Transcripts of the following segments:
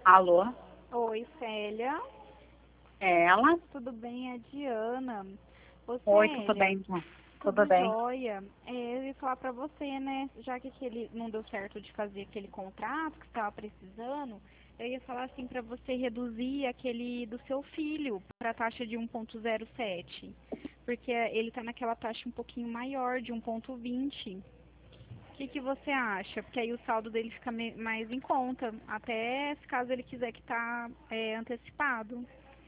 Alô? Oi, Célia. É ela? Tudo bem? É a Diana. Ô, Oi, tudo Célia, bem, João? Tudo tudo bem. jóia. Eu ia falar pra você, né? Já que aquele não deu certo de fazer aquele contrato que você estava precisando, eu ia falar assim pra você reduzir aquele do seu filho para a taxa de 1,07, porque ele tá naquela taxa um pouquinho maior, de 1,20. O que você acha? Porque aí o saldo dele fica mais em conta, até se caso ele quiser que tá antecipado.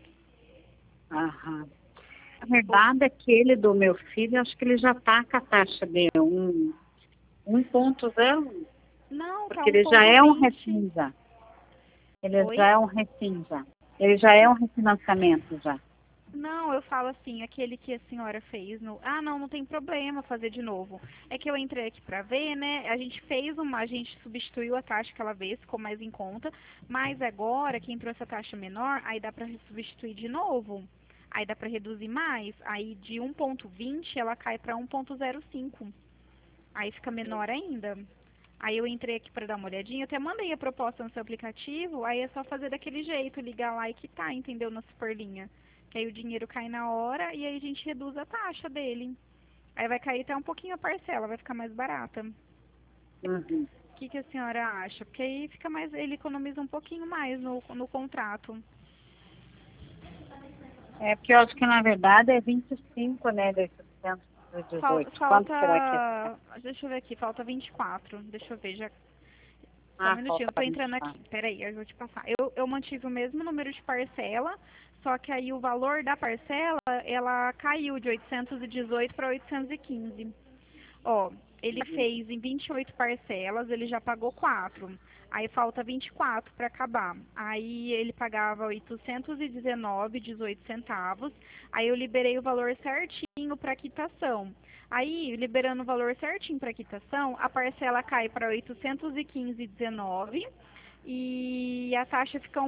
Aham. A verdade é que ele do meu filho, acho que ele já está com a taxa de 1,0, Não, tá porque ele já é um 1,20. refim já. Ele Oi? já é um refim já. Ele já é um refinanciamento já. Não, eu falo assim, aquele que a senhora fez no. Ah, não, não tem problema fazer de novo. É que eu entrei aqui pra ver, né? A gente substituiu a taxa aquela vez, ficou mais em conta, mas agora que entrou essa taxa menor, aí dá pra substituir de novo. Aí dá pra reduzir mais. Aí de 1,20 ela cai pra 1,05. Aí fica menor ainda. Aí eu entrei aqui para dar uma olhadinha, eu até mandei a proposta no seu aplicativo, aí é só fazer daquele jeito, ligar lá e quitar, entendeu? Na superlinha. Que aí o dinheiro cai na hora e aí a gente reduz a taxa dele. Aí vai cair até um pouquinho a parcela, vai ficar mais barata. Uhum. O que a senhora acha? Porque aí fica mais, ele economiza um pouquinho mais no contrato. É porque eu acho que na verdade é 25, né, desses 118. Quanto será que é? Deixa eu ver aqui, falta 24. Deixa eu ver, já. Só um Ah, minutinho, eu falta tô entrando aqui. 24. Peraí, eu vou te passar. Eu mantive o mesmo número de parcela, só que aí o valor da parcela, ela caiu de 818 para 815. Ó, ele fez em 28 parcelas, ele já pagou 4. Aí falta 24 para acabar. Aí ele pagava 819,18 centavos. Aí eu liberei o valor certinho para quitação. Aí, liberando o valor certinho para quitação, a parcela cai para 815,19 e a taxa fica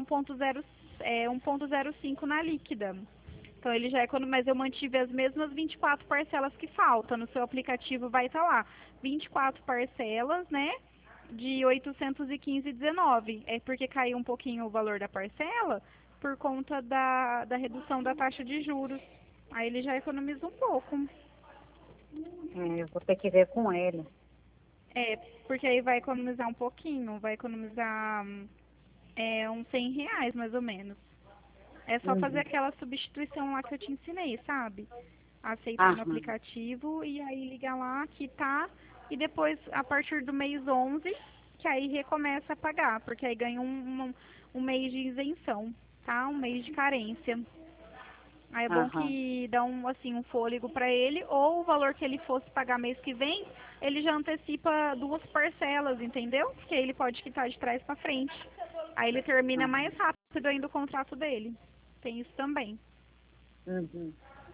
1,05 na líquida. Então ele já é quando, mas eu mantive as mesmas 24 parcelas que faltam. No seu aplicativo vai estar lá 24 parcelas, né? De 815,19. É porque caiu um pouquinho o valor da parcela por conta da redução da taxa de juros. Aí ele já economiza um pouco. É, eu vou ter que ver com ele. É, porque aí vai economizar um pouquinho, vai economizar uns R$ 100 mais ou menos. É só fazer Uhum. aquela substituição lá que eu te ensinei, sabe? Aceitar no Aham. aplicativo e aí ligar lá, quitar e depois a partir do mês 11 que aí recomeça a pagar, porque aí ganha um mês de isenção, tá? Um mês de carência. Aí é bom Aham. que dá um fôlego para ele, ou o valor que ele fosse pagar mês que vem, ele já antecipa 2 parcelas, entendeu? Porque aí ele pode quitar de trás para frente. Aí ele termina Aham. mais rápido ainda o contrato dele. Tem isso também. Uhum.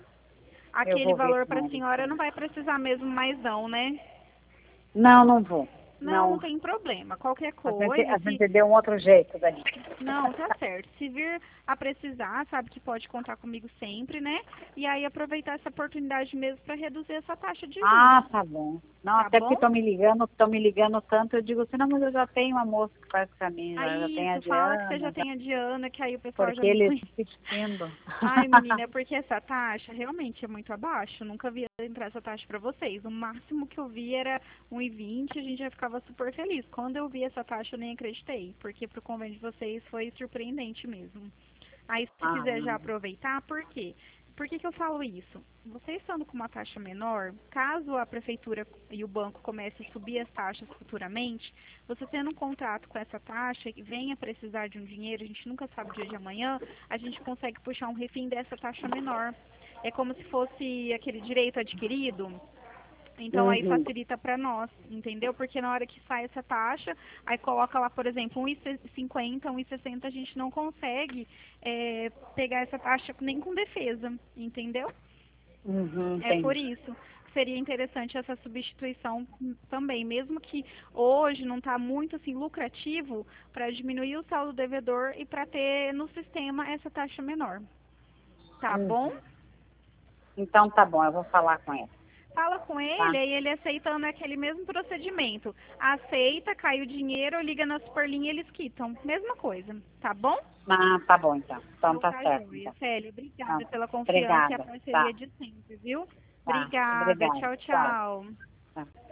Eu Aquele vou ver valor com para a ele. senhora não vai precisar mesmo mais não, né? Não, não vou. Não, não Não. tem problema. Qualquer A gente, coisa, a se gente deu um outro jeito dali. não, tá certo. Se vir a precisar, sabe que pode contar comigo sempre, né? E aí aproveitar essa oportunidade mesmo para reduzir essa taxa de juros, Ah, tá bom. Não, tá até porque bom? estão me ligando tanto, eu digo assim, não, mas eu já tenho uma moça que faz pra mim, já Aí tenho a isso, fala que você já Diana, já, tem a Diana, que aí o pessoal já porque me eles conhece. insistindo. Ai, menina, é porque essa taxa realmente é muito abaixo. Eu nunca vi entrar essa taxa para vocês. O máximo que eu vi era 1,20, a gente já ficava super feliz. Quando eu vi essa taxa, eu nem acreditei, porque pro convênio de vocês foi surpreendente mesmo. Aí, se Ah, quiser já aproveitar, por quê? Por que eu falo isso? Você estando com uma taxa menor, caso a prefeitura e o banco comecem a subir as taxas futuramente, você tendo um contrato com essa taxa e venha precisar de um dinheiro, a gente nunca sabe o dia de amanhã, a gente consegue puxar um refém dessa taxa menor. É como se fosse aquele direito adquirido. Então aí uhum, facilita para nós, entendeu? Porque na hora que sai essa taxa, aí coloca lá, por exemplo, 1,50, 1,60, a gente não consegue pegar essa taxa nem com defesa, entendeu? uhum, É por entendi. isso que seria interessante essa substituição também, mesmo que hoje não está muito assim lucrativo para diminuir o saldo devedor e para ter no sistema essa taxa menor. Tá bom? Uhum. Então tá bom, eu vou falar com ela. Fala com ele, Tá. aí ele aceitando aquele mesmo procedimento. Aceita, cai o dinheiro, liga na Superlinha e eles quitam. Mesma coisa, tá bom? Ah, tá bom, então. Então Então tá tá certo, joia. então. Célia, Ah, obrigada pela confiança e a obrigada. Tá, parceria de sempre, viu? tá. Obrigada. Obrigada. Tchau, Tchau. tchau. Tá.